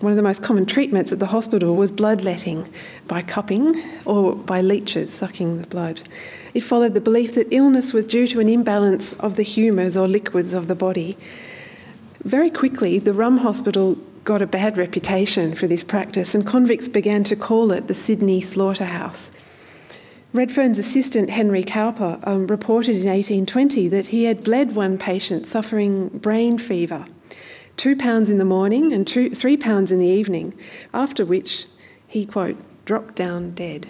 One of the most common treatments at the hospital was bloodletting by cupping or by leeches sucking the blood. It followed the belief that illness was due to an imbalance of the humours or liquids of the body. Very quickly, the Rum Hospital got a bad reputation for this practice, and convicts began to call it the Sydney Slaughterhouse. Redfern's assistant, Henry Cowper, reported in 1820 that he had bled one patient suffering brain fever, 2 pounds in the morning and 3 pounds in the evening, after which he, quote, dropped down dead.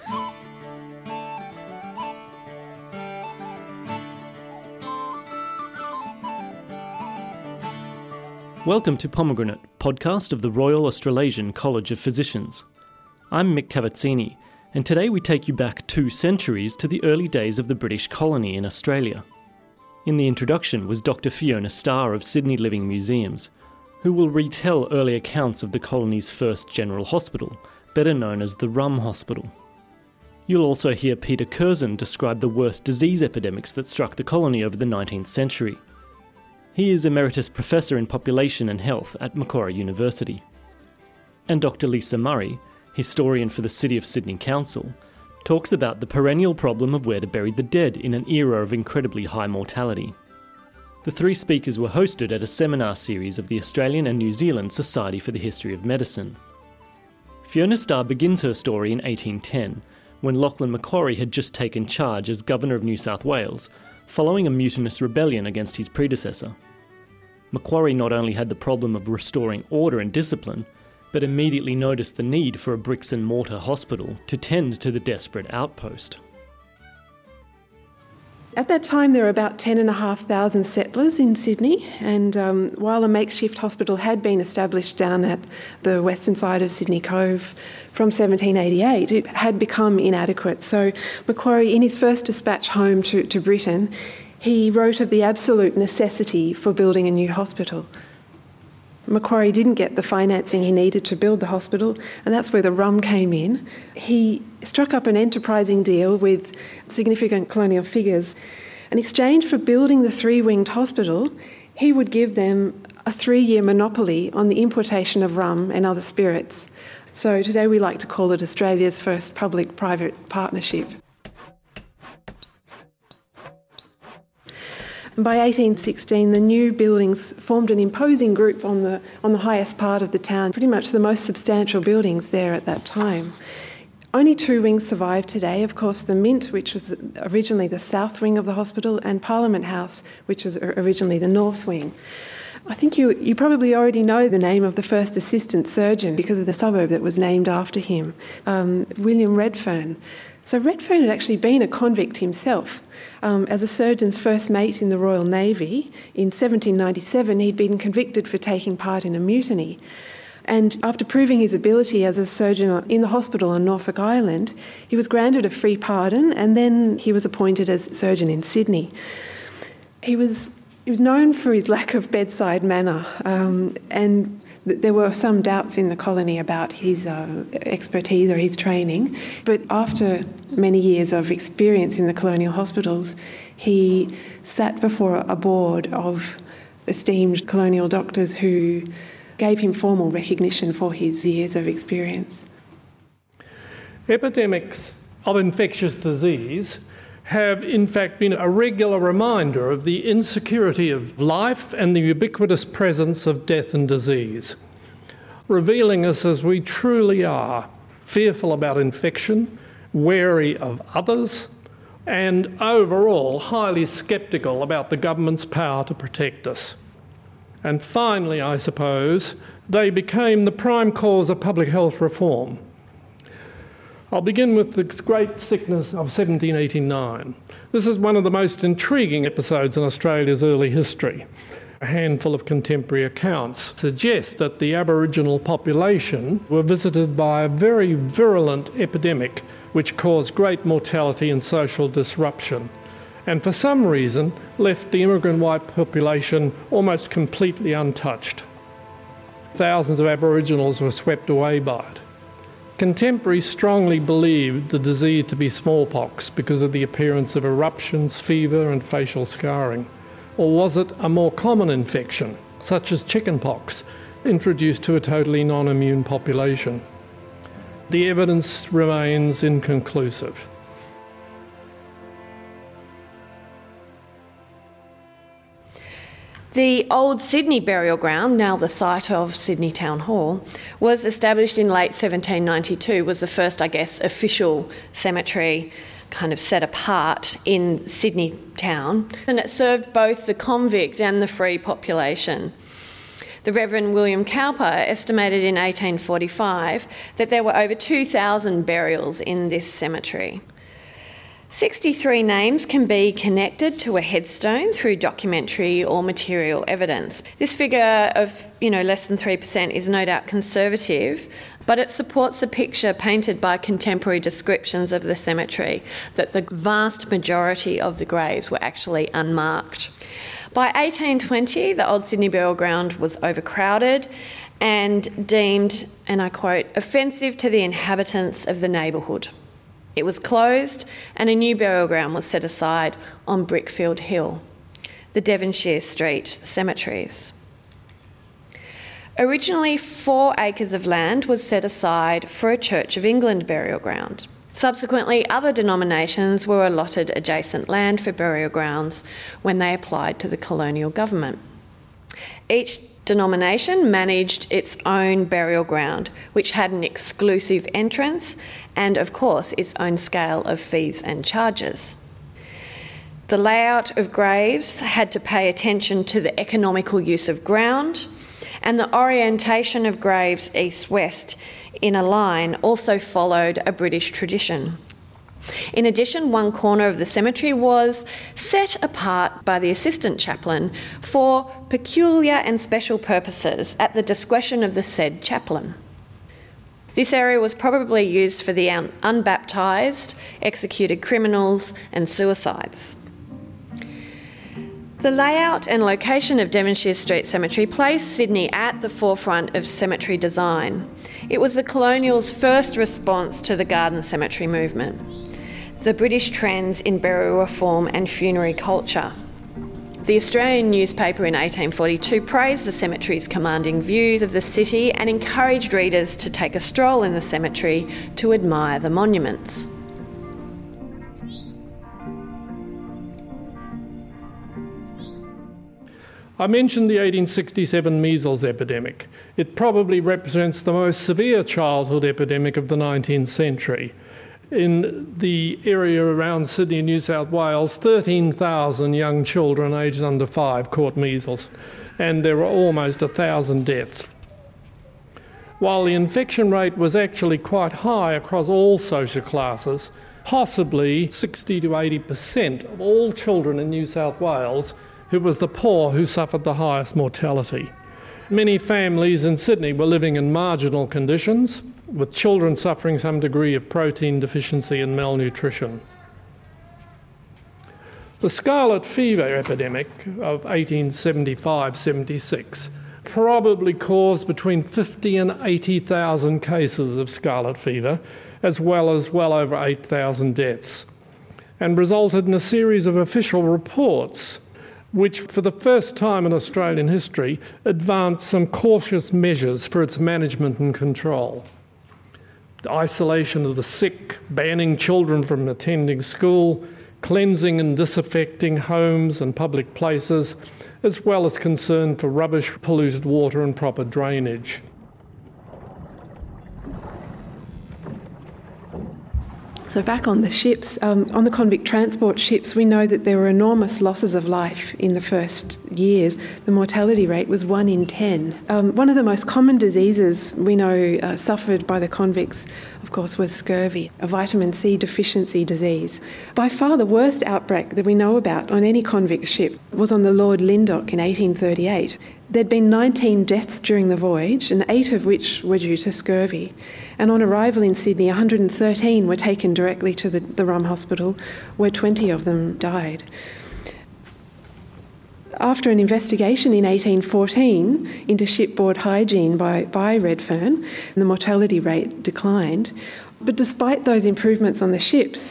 Welcome to Pomegranate, podcast of the Royal Australasian College of Physicians. I'm Mick Cavazzini, and today we take you back 2 centuries to the early days of the British colony in Australia. In the introduction was Dr. Fiona Starr of Sydney Living Museums, who will retell early accounts of the colony's first general hospital, better known as the Rum Hospital. You'll also hear Peter Curzon describe the worst disease epidemics that struck the colony over the 19th century. He is Emeritus Professor in Population and Health at Macquarie University. And Dr. Lisa Murray, historian for the City of Sydney Council, talks about the perennial problem of where to bury the dead in an era of incredibly high mortality. The 3 speakers were hosted at a seminar series of the Australian and New Zealand Society for the History of Medicine. Fiona Starr begins her story in 1810, when Lachlan Macquarie had just taken charge as Governor of New South Wales, following a mutinous rebellion against his predecessor. Macquarie not only had the problem of restoring order and discipline, but immediately noticed the need for a bricks and mortar hospital to tend to the desperate outpost. At that time, there were about 10,500 settlers in Sydney, and while a makeshift hospital had been established down at the western side of Sydney Cove from 1788, it had become inadequate. So Macquarie, in his first dispatch home to Britain, he wrote of the absolute necessity for building a new hospital. Macquarie didn't get the financing he needed to build the hospital, and that's where the Rum came in. He struck up an enterprising deal with significant colonial figures. In exchange for building the 3-winged hospital, he would give them a 3-year monopoly on the importation of rum and other spirits. So today we like to call it Australia's first public-private partnership. By 1816, the new buildings formed an imposing group on the highest part of the town, pretty much the most substantial buildings there at that time. Only 2 wings survive today, of course, the Mint, which was originally the south wing of the hospital, and Parliament House, which was originally the north wing. I think you probably already know the name of the first assistant surgeon because of the suburb that was named after him, William Redfern. So Redfern had actually been a convict himself. As a surgeon's first mate in the Royal Navy, in 1797 he'd been convicted for taking part in a mutiny. And after proving his ability as a surgeon in the hospital on Norfolk Island, he was granted a free pardon, and then he was appointed as surgeon in Sydney. He was known for his lack of bedside manner, and there were some doubts in the colony about his expertise or his training. But after many years of experience in the colonial hospitals, he sat before a board of esteemed colonial doctors who gave him formal recognition for his years of experience. Epidemics of infectious disease have in fact been a regular reminder of the insecurity of life and the ubiquitous presence of death and disease, revealing us as we truly are, fearful about infection, wary of others, and overall highly sceptical about the government's power to protect us. And finally, I suppose, they became the prime cause of public health reform. I'll begin with the Great Sickness of 1789. This is one of the most intriguing episodes in Australia's early history. A handful of contemporary accounts suggest that the Aboriginal population were visited by a very virulent epidemic which caused great mortality and social disruption, and for some reason left the immigrant white population almost completely untouched. Thousands of Aboriginals were swept away by it. Contemporaries strongly believed the disease to be smallpox because of the appearance of eruptions, fever and facial scarring. Or was it a more common infection, such as chickenpox? introduced to a totally non-immune population. The evidence remains inconclusive. The old Sydney burial ground, now the site of Sydney Town Hall, was established in late 1792, was the first, official cemetery kind of set apart in Sydney town, and it served both the convict and the free population. The Reverend William Cowper estimated in 1845 that there were over 2,000 burials in this cemetery. 63 names can be connected to a headstone through documentary or material evidence. This figure of, less than 3% is no doubt conservative, but it supports the picture painted by contemporary descriptions of the cemetery, that the vast majority of the graves were actually unmarked. By 1820, the Old Sydney Burial Ground was overcrowded and deemed, and I quote, offensive to the inhabitants of the neighbourhood. It was closed and a new burial ground was set aside on Brickfield Hill, the Devonshire Street cemeteries. Originally, 4 acres of land was set aside for a Church of England burial ground. Subsequently, other denominations were allotted adjacent land for burial grounds when they applied to the colonial government. Each denomination managed its own burial ground, which had an exclusive entrance and, of course, its own scale of fees and charges. The layout of graves had to pay attention to the economical use of ground, and the orientation of graves east-west in a line also followed a British tradition. In addition, one corner of the cemetery was set apart by the assistant chaplain for peculiar and special purposes at the discretion of the said chaplain. This area was probably used for the unbaptised, executed criminals and suicides. The layout and location of Devonshire Street Cemetery placed Sydney at the forefront of cemetery design. It was the colonials' first response to the garden cemetery movement, the British trends in burial reform and funerary culture. The Australian newspaper in 1842 praised the cemetery's commanding views of the city and encouraged readers to take a stroll in the cemetery to admire the monuments. I mentioned the 1867 measles epidemic. It probably represents the most severe childhood epidemic of the 19th century. In the area around Sydney, New South Wales, 13,000 young children aged under 5 caught measles, and there were almost 1,000 deaths. While the infection rate was actually quite high across all social classes, possibly 60 to 80% of all children in New South Wales, it was the poor who suffered the highest mortality. Many families in Sydney were living in marginal conditions, with children suffering some degree of protein deficiency and malnutrition. The scarlet fever epidemic of 1875-76 probably caused between 50 and 80,000 cases of scarlet fever, as well over 8,000 deaths, and resulted in a series of official reports which, for the first time in Australian history, advanced some cautious measures for its management and control. The isolation of the sick, banning children from attending school, cleansing and disinfecting homes and public places, as well as concern for rubbish, polluted water and proper drainage. So back on the ships, on the convict transport ships, we know that there were enormous losses of life in the first years. The mortality rate was 1 in 10. One of the most common diseases we know suffered by the convicts, of course, was scurvy, a vitamin C deficiency disease. By far the worst outbreak that we know about on any convict ship was on the Lord Lyndoch in 1838. There'd been 19 deaths during the voyage, and 8 of which were due to scurvy. And on arrival in Sydney, 113 were taken directly to the Rum Hospital, where 20 of them died. After an investigation in 1814 into shipboard hygiene by Redfern, the mortality rate declined. But despite those improvements on the ships,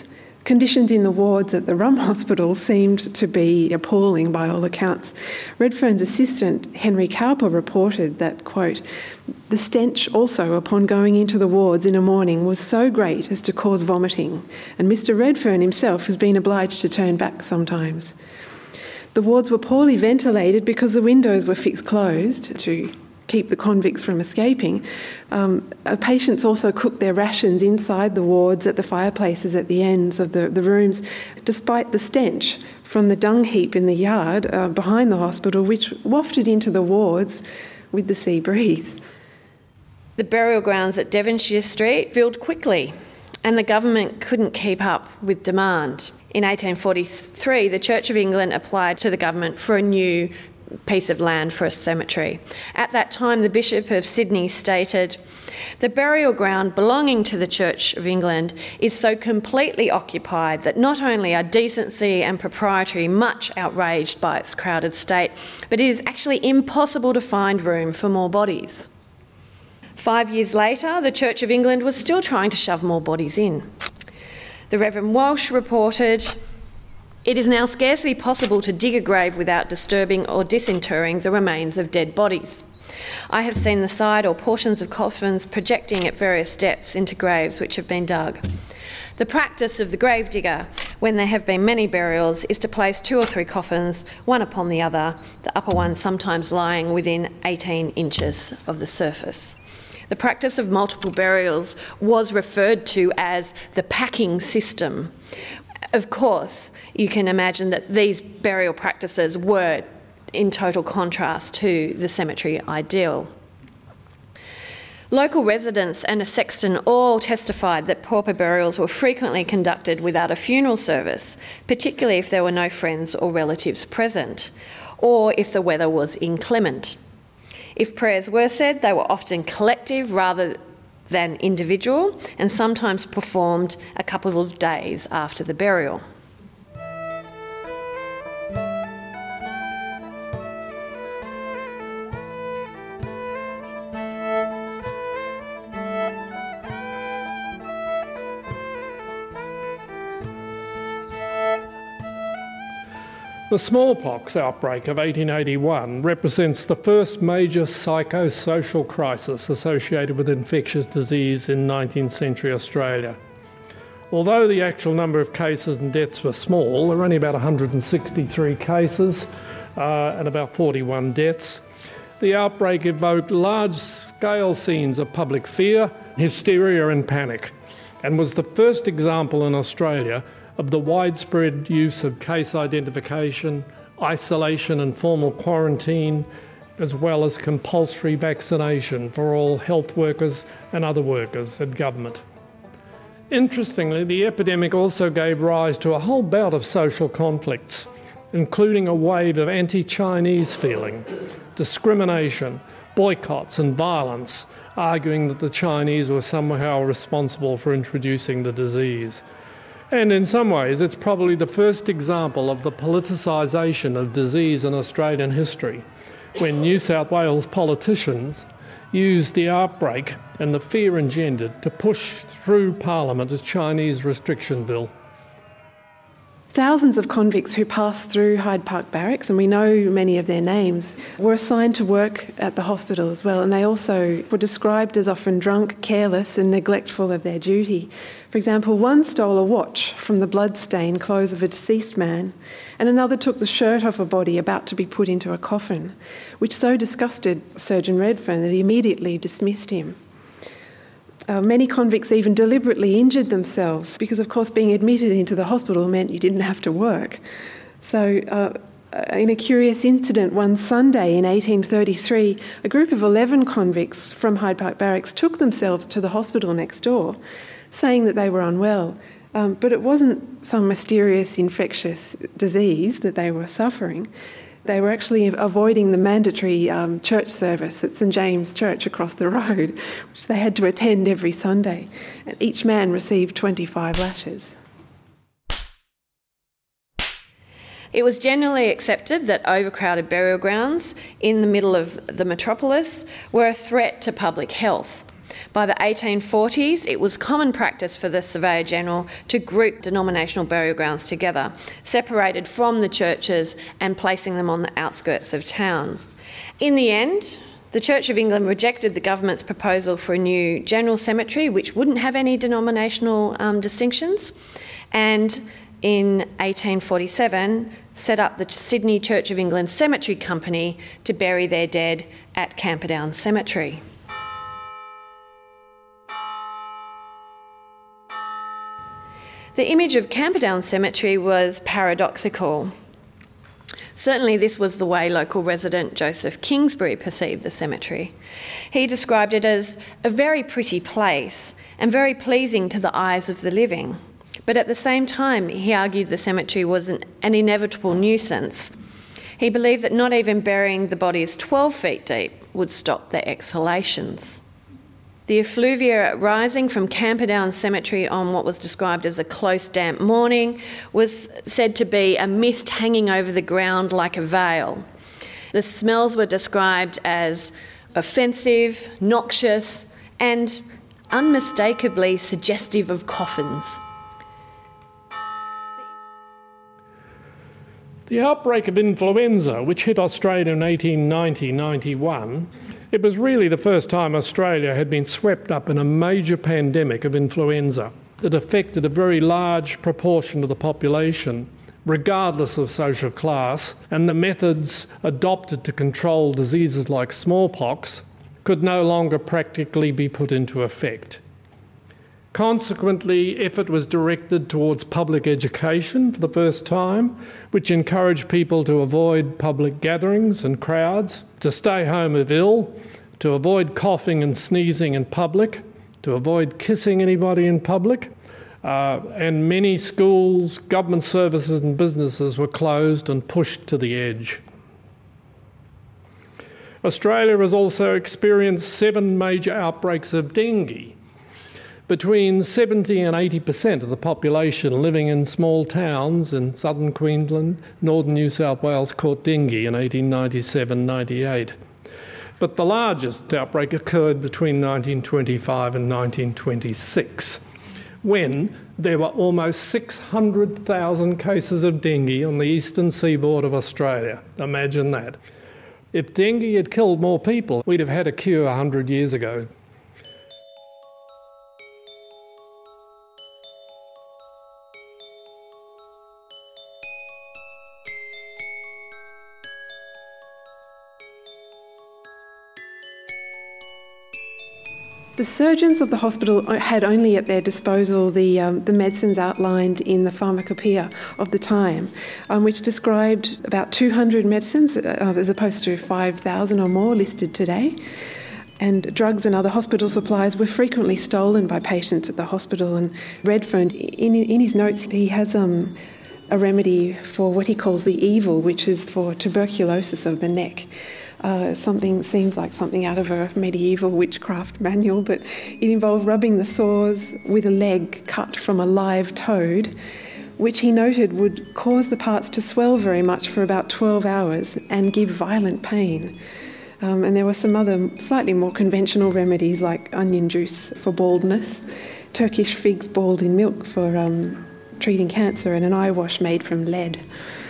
Conditions in the wards at the Rum Hospital seemed to be appalling by all accounts. Redfern's assistant, Henry Cowper, reported that, quote, "The stench also upon going into the wards in a morning was so great as to cause vomiting, and Mr. Redfern himself has been obliged to turn back sometimes." The wards were poorly ventilated because the windows were fixed closed to keep the convicts from escaping. Patients also cooked their rations inside the wards at the fireplaces at the ends of the rooms, despite the stench from the dung heap in the yard behind the hospital, which wafted into the wards with the sea breeze. The burial grounds at Devonshire Street filled quickly, and the government couldn't keep up with demand. In 1843, the Church of England applied to the government for a new piece of land for a cemetery. At that time, the Bishop of Sydney stated, "The burial ground belonging to the Church of England is so completely occupied that not only are decency and propriety much outraged by its crowded state, but it is actually impossible to find room for more bodies." 5 years later, the Church of England was still trying to shove more bodies in. The Reverend Walsh reported, "It is now scarcely possible to dig a grave without disturbing or disinterring the remains of dead bodies. I have seen the side or portions of coffins projecting at various depths into graves which have been dug. The practice of the gravedigger, when there have been many burials, is to place 2 or 3 coffins, one upon the other, the upper one sometimes lying within 18 inches of the surface." The practice of multiple burials was referred to as the packing system. Of course, you can imagine that these burial practices were in total contrast to the cemetery ideal. Local residents and a sexton all testified that pauper burials were frequently conducted without a funeral service, particularly if there were no friends or relatives present, or if the weather was inclement. If prayers were said, they were often collective rather than individual, and sometimes performed a couple of days after the burial. The smallpox outbreak of 1881 represents the first major psychosocial crisis associated with infectious disease in 19th century Australia. Although the actual number of cases and deaths were small, there were only about 163 cases and about 41 deaths, the outbreak evoked large-scale scenes of public fear, hysteria and panic, and was the first example in Australia of the widespread use of case identification, isolation and formal quarantine, as well as compulsory vaccination for all health workers and other workers at government. Interestingly, the epidemic also gave rise to a whole bout of social conflicts, including a wave of anti-Chinese feeling, discrimination, boycotts and violence, arguing that the Chinese were somehow responsible for introducing the disease. And in some ways, it's probably the first example of the politicisation of disease in Australian history, when New South Wales politicians used the outbreak and the fear engendered to push through Parliament a Chinese restriction bill. Thousands of convicts who passed through Hyde Park Barracks, and we know many of their names, were assigned to work at the hospital as well, and they also were described as often drunk, careless and neglectful of their duty. For example, one stole a watch from the blood-stained clothes of a deceased man, and another took the shirt off a body about to be put into a coffin, which so disgusted Surgeon Redfern that he immediately dismissed him. Many convicts even deliberately injured themselves because, of course, being admitted into the hospital meant you didn't have to work. So, in a curious incident one Sunday in 1833, a group of 11 convicts from Hyde Park Barracks took themselves to the hospital next door, saying that they were unwell. But it wasn't some mysterious infectious disease that they were suffering. They were actually avoiding the mandatory church service at St James Church across the road, which they had to attend every Sunday. And each man received 25 lashes. It was generally accepted that overcrowded burial grounds in the middle of the metropolis were a threat to public health. By the 1840s, it was common practice for the Surveyor General to group denominational burial grounds together, separated from the churches and placing them on the outskirts of towns. In the end, the Church of England rejected the government's proposal for a new general cemetery, which wouldn't have any denominational distinctions, and in 1847 set up the Sydney Church of England Cemetery Company to bury their dead at Camperdown Cemetery. The image of Camperdown Cemetery was paradoxical. Certainly this was the way local resident Joseph Kingsbury perceived the cemetery. He described it as a very pretty place and very pleasing to the eyes of the living. But at the same time, he argued the cemetery was an inevitable nuisance. He believed that not even burying the bodies 12 feet deep would stop their exhalations. The effluvia rising from Camperdown Cemetery on what was described as a close, damp morning was said to be a mist hanging over the ground like a veil. The smells were described as offensive, noxious, and unmistakably suggestive of coffins. The outbreak of influenza, which hit Australia in 1890-91, it was really the first time Australia had been swept up in a major pandemic of influenza that affected a very large proportion of the population, regardless of social class, and the methods adopted to control diseases like smallpox could no longer practically be put into effect. Consequently, effort was directed towards public education for the first time, which encouraged people to avoid public gatherings and crowds, to stay home if ill, to avoid coughing and sneezing in public, to avoid kissing anybody in public, and many schools, government services and businesses were closed and pushed to the edge. Australia has also experienced 7 major outbreaks of dengue. Between 70 and 80% of the population living in small towns in southern Queensland, northern New South Wales caught dengue in 1897-98. But the largest outbreak occurred between 1925 and 1926, when there were almost 600,000 cases of dengue on the eastern seaboard of Australia. Imagine that. If dengue had killed more people, we'd have had a cure 100 years ago. The surgeons of the hospital had only at their disposal the medicines outlined in the pharmacopoeia of the time, which described about 200 medicines as opposed to 5,000 or more listed today. And drugs and other hospital supplies were frequently stolen by patients at the hospital. And Redfern, in his notes, he has a remedy for what he calls the evil, which is for tuberculosis of the neck. Something seems like something out of a medieval witchcraft manual, but it involved rubbing the sores with a leg cut from a live toad, which he noted would cause the parts to swell very much for about 12 hours and give violent pain. And there were some other slightly more conventional remedies like onion juice for baldness, Turkish figs boiled in milk for treating cancer, and an eye wash made from lead.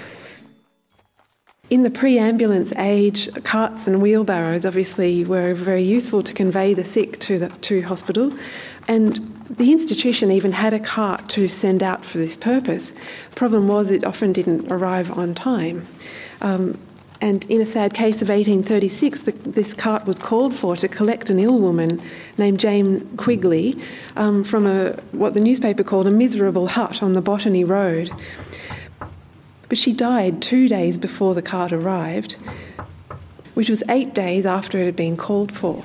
In the pre-ambulance age, carts and wheelbarrows obviously were very useful to convey the sick to hospital, and the institution even had a cart to send out for this purpose. Problem was it often didn't arrive on time. And in a sad case of 1836, this cart was called for to collect an ill woman named Jane Quigley from what the newspaper called a miserable hut on the Botany Road. But she died 2 days before the cart arrived, which was 8 days after it had been called for.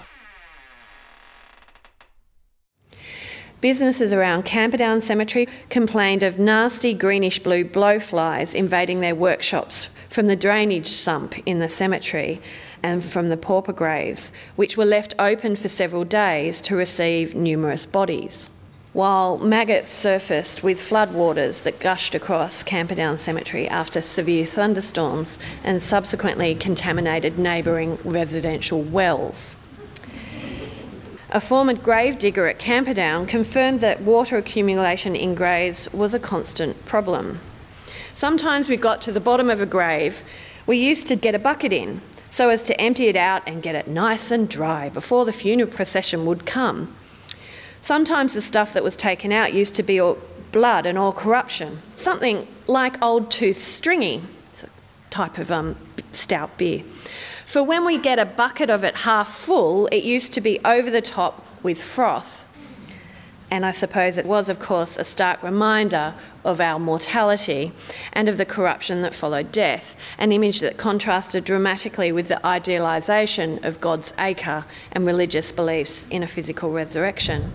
Businesses around Camperdown Cemetery complained of nasty greenish-blue blowflies invading their workshops from the drainage sump in the cemetery and from the pauper graves, which were left open for several days to receive numerous bodies. While maggots surfaced with floodwaters that gushed across Camperdown Cemetery after severe thunderstorms and subsequently contaminated neighbouring residential wells. a former grave digger at Camperdown confirmed that water accumulation in graves was a constant problem. Sometimes we got to the bottom of a grave, we used to get a bucket in so as to empty it out and get it nice and dry before the funeral procession would come. Sometimes the stuff that was taken out used to be all blood and all corruption, something like Old Tooth Stringy, it's a type of stout beer. For when we get a bucket of it half full, it used to be over the top with froth. And I suppose it was, of course, a stark reminder of our mortality and of the corruption that followed death, an image that contrasted dramatically with the idealisation of God's acre and religious beliefs in a physical resurrection.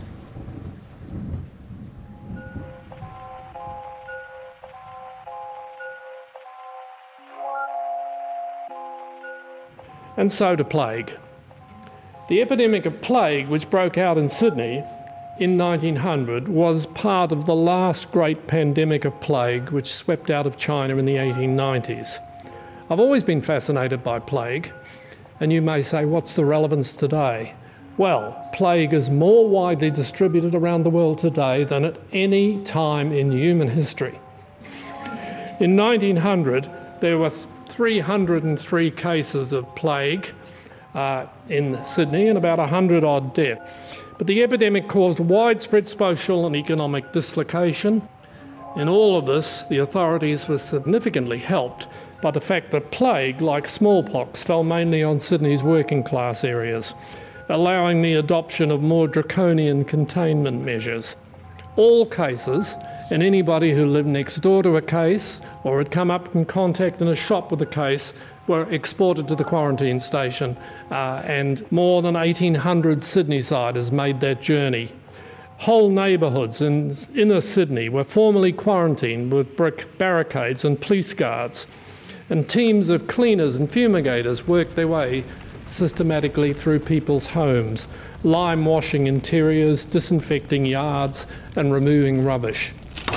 And so to plague. The epidemic of plague, which broke out in Sydney in 1900, was part of the last great pandemic of plague which swept out of China in the 1890s. I've always been fascinated by plague, and you may say, what's the relevance today? Well, plague is more widely distributed around the world today than at any time in human history. In 1900, there were 303 cases of plague in Sydney and about 100-odd deaths. But the epidemic caused widespread social and economic dislocation. In all of this, the authorities were significantly helped by the fact that plague, like smallpox, fell mainly on Sydney's working class areas, allowing the adoption of more draconian containment measures. All cases, and anybody who lived next door to a case or had come up in contact in a shop with a case, were exported to the quarantine station, and more than 1,800 Sydneysiders made that journey. Whole neighbourhoods in inner Sydney were formally quarantined with brick barricades and police guards, and teams of cleaners and fumigators worked their way systematically through people's homes, lime washing interiors, disinfecting yards and removing rubbish.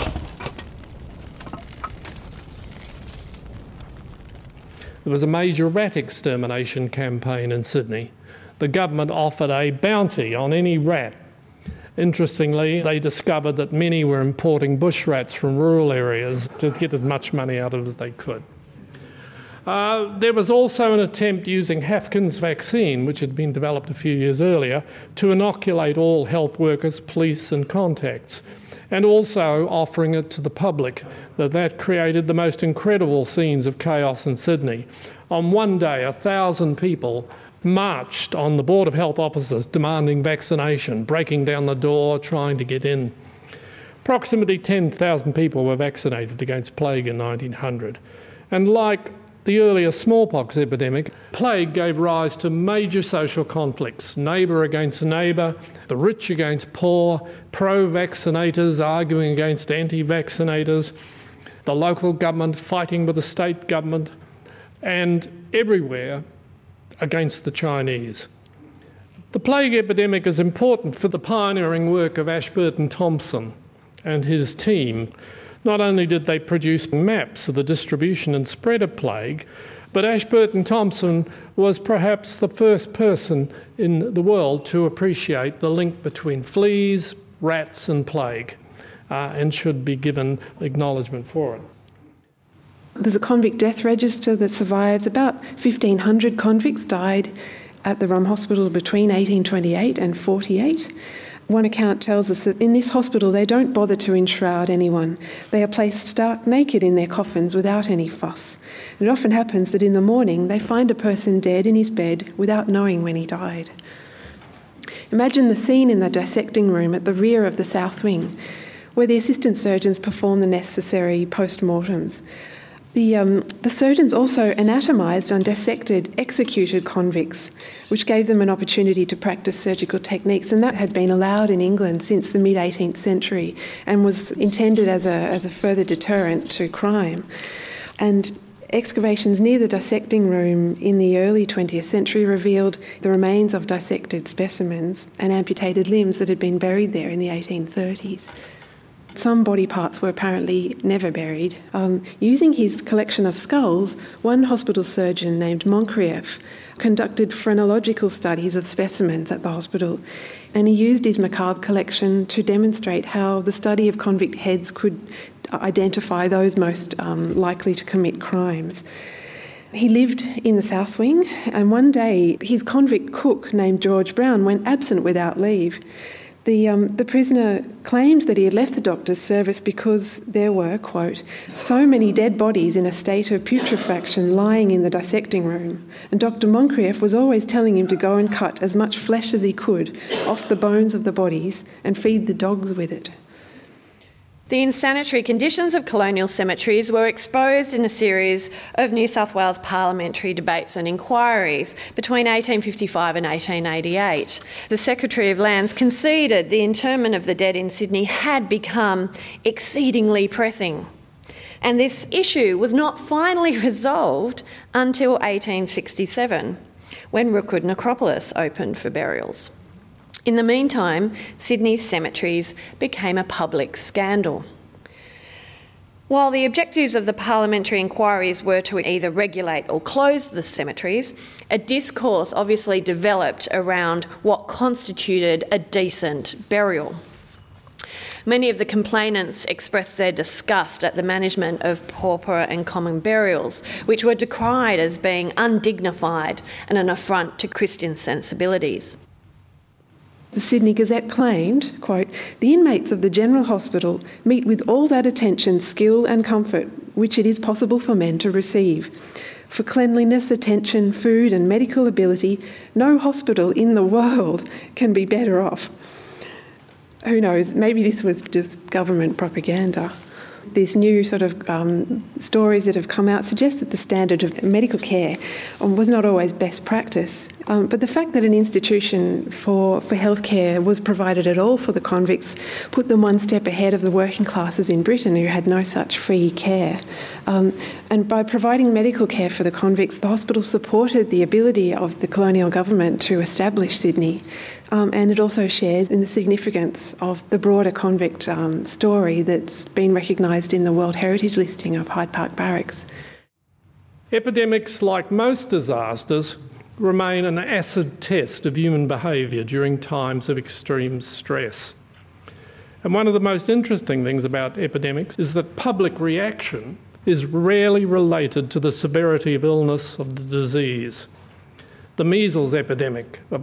There was a major rat extermination campaign in Sydney. The government offered a bounty on any rat. Interestingly, they discovered that many were importing bush rats from rural areas to get as much money out of it as they could. There was also an attempt using Hafkins vaccine, which had been developed a few years earlier, to inoculate all health workers, police and contacts, and also offering it to the public. That created the most incredible scenes of chaos in Sydney. On one day, 1,000 people marched on the Board of Health officers demanding vaccination, breaking down the door, trying to get in. Approximately 10,000 people were vaccinated against plague in 1900. And like the earlier smallpox epidemic, plague gave rise to major social conflicts, neighbour against neighbour, the rich against poor, pro-vaccinators arguing against anti-vaccinators, the local government fighting with the state government, and everywhere against the Chinese. The plague epidemic is important for the pioneering work of Ashburton Thompson and his team. Not only did they produce maps of the distribution and spread of plague, but Ashburton Thompson was perhaps the first person in the world to appreciate the link between fleas, rats and plague, and should be given acknowledgement for it. There's a convict death register that survives. About 1,500 convicts died at the Rum Hospital between 1828 and 48. One account tells us that in this hospital they don't bother to enshroud anyone. They are placed stark naked in their coffins without any fuss. And it often happens that in the morning they find a person dead in his bed without knowing when he died. Imagine the scene in the dissecting room at the rear of the south wing, where the assistant surgeons perform the necessary post-mortems. The surgeons also anatomised, undissected, executed convicts, which gave them an opportunity to practice surgical techniques, and that had been allowed in England since the mid-18th century and was intended as a further deterrent to crime. And excavations near the dissecting room in the early 20th century revealed the remains of dissected specimens and amputated limbs that had been buried there in the 1830s. Some body parts were apparently never buried. Using his collection of skulls, one hospital surgeon named Moncrieff conducted phrenological studies of specimens at the hospital, and he used his macabre collection to demonstrate how the study of convict heads could identify those most likely to commit crimes. He lived in the South Wing, and one day his convict cook named George Brown went absent without leave. The prisoner claimed that he had left the doctor's service because there were, quote, so many dead bodies in a state of putrefaction lying in the dissecting room, and Dr. Moncrieff was always telling him to go and cut as much flesh as he could off the bones of the bodies and feed the dogs with it. The insanitary conditions of colonial cemeteries were exposed in a series of New South Wales parliamentary debates and inquiries between 1855 and 1888. The Secretary of Lands conceded the interment of the dead in Sydney had become exceedingly pressing, and this issue was not finally resolved until 1867, when Rookwood Necropolis opened for burials. In the meantime, Sydney's cemeteries became a public scandal. While the objectives of the parliamentary inquiries were to either regulate or close the cemeteries, a discourse obviously developed around what constituted a decent burial. Many of the complainants expressed their disgust at the management of pauper and common burials, which were decried as being undignified and an affront to Christian sensibilities. The Sydney Gazette claimed, quote, the inmates of the General Hospital meet with all that attention, skill and comfort which it is possible for men to receive. For cleanliness, attention, food and medical ability, no hospital in the world can be better off. Who knows, maybe this was just government propaganda. These new sort of stories that have come out suggest that the standard of medical care was not always best practice. But the fact that an institution for healthcare was provided at all for the convicts put them one step ahead of the working classes in Britain who had no such free care. And by providing medical care for the convicts, the hospital supported the ability of the colonial government to establish Sydney. And it also shares in the significance of the broader convict story that's been recognised in the World Heritage Listing of Hyde Park Barracks. Epidemics, like most disasters, remain an acid test of human behaviour during times of extreme stress. And one of the most interesting things about epidemics is that public reaction is rarely related to the severity of illness of the disease. The measles epidemic of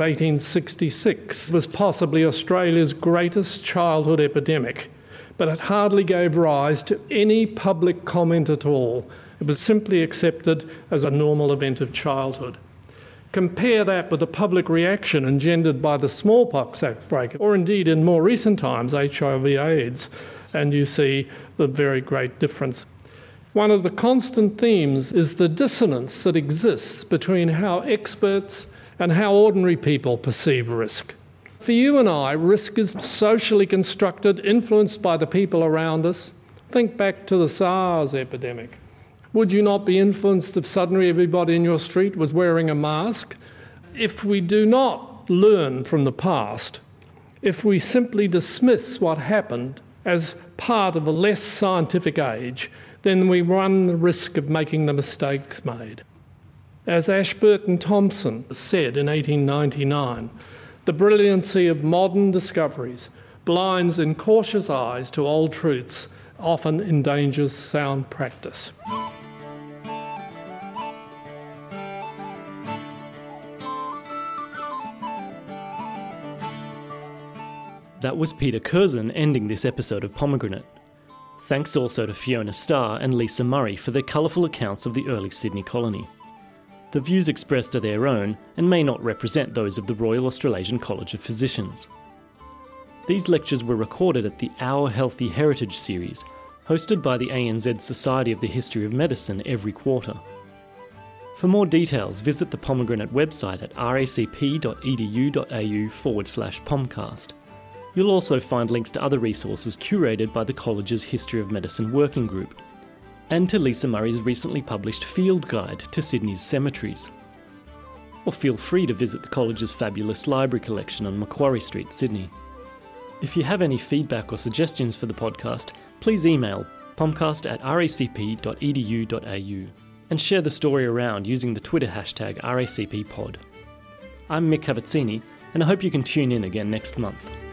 1866 was possibly Australia's greatest childhood epidemic, but it hardly gave rise to any public comment at all. It was simply accepted as a normal event of childhood. Compare that with the public reaction engendered by the smallpox outbreak, or indeed in more recent times HIV/AIDS, and you see the very great difference. One of the constant themes is the dissonance that exists between how experts and how ordinary people perceive risk. For you and I, risk is socially constructed, influenced by the people around us. Think back to the SARS epidemic. Would you not be influenced if suddenly everybody in your street was wearing a mask? If we do not learn from the past, if we simply dismiss what happened as part of a less scientific age, then we run the risk of making the mistakes made. As Ashburton Thompson said in 1899, the brilliancy of modern discoveries blinds incautious eyes to old truths, often endangers sound practice. That was Peter Curzon ending this episode of Pomegranate. Thanks also to Fiona Starr and Lisa Murray for their colourful accounts of the early Sydney colony. The views expressed are their own and may not represent those of the Royal Australasian College of Physicians. These lectures were recorded at the Our Healthy Heritage series, hosted by the ANZ Society of the History of Medicine every quarter. For more details, visit the Pomegranate website at racp.edu.au/pomcast. You'll also find links to other resources curated by the college's History of Medicine Working Group, and to Lisa Murray's recently published Field Guide to Sydney's Cemeteries. Or feel free to visit the college's fabulous library collection on Macquarie Street, Sydney. If you have any feedback or suggestions for the podcast, please email pomcast@racp.edu.au and share the story around using the Twitter hashtag RACPpod. I'm Mick Cavazzini, and I hope you can tune in again next month.